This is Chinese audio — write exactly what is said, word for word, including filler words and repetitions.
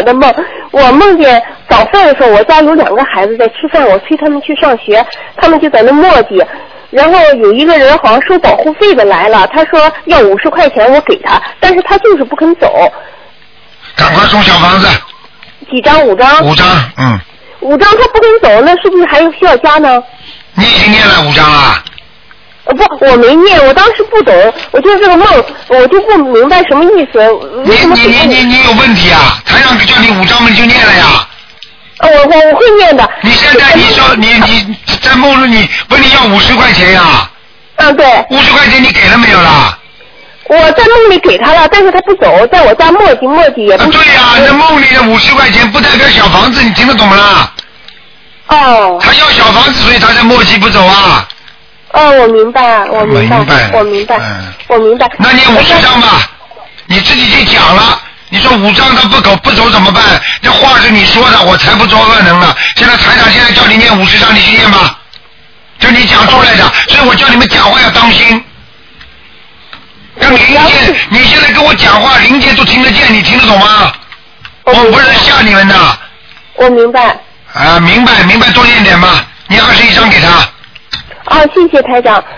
的梦，我梦见早饭的时候，我家有两个孩子在吃饭，我催他们去上学，他们就在那磨叽。然后有一个人好像收保护费的来了，他说要五十块钱，我给他，但是他就是不肯走。 赶快送小房子。 几张？五张。 五张，嗯。 五张他不肯走，那是不是还有需要加呢？ 你已经念了五张了。 呃不，我没念，我当时不懂，我就是这个梦，我就不明白什么意思。为什么你你你你有问题啊？台上叫你五张嘛，你就念了呀。 我我我会念的。 你现在你说你你在梦里你问你要五十块钱呀？ 嗯，对。 五十块钱你给了没有啦？ 我在梦里给他了，但是他不走，在我家磨叽磨叽也不。 啊，对呀、啊，那梦里的五十块钱不代表小房子，你听得懂吗啦？ 哦。 他要小房子，所以他在磨叽不走啊。 哦，我明白，我明白， 明白我明白， 嗯、 我明白。 那你五十张吧，你自己去讲了。你说五张他不走不走怎么办？这话是你说的，我才不做恶能呢。现在台长现在叫你念五十张，你去念吧，就你讲出来的，所以我叫你们讲话要当心。跟灵界，你现在跟我讲话，灵界都听得见，你听得懂吗？我不是吓你们的。 我明白。 啊，明白明白，多念点吧，你二十一张给他。 啊，谢谢台长。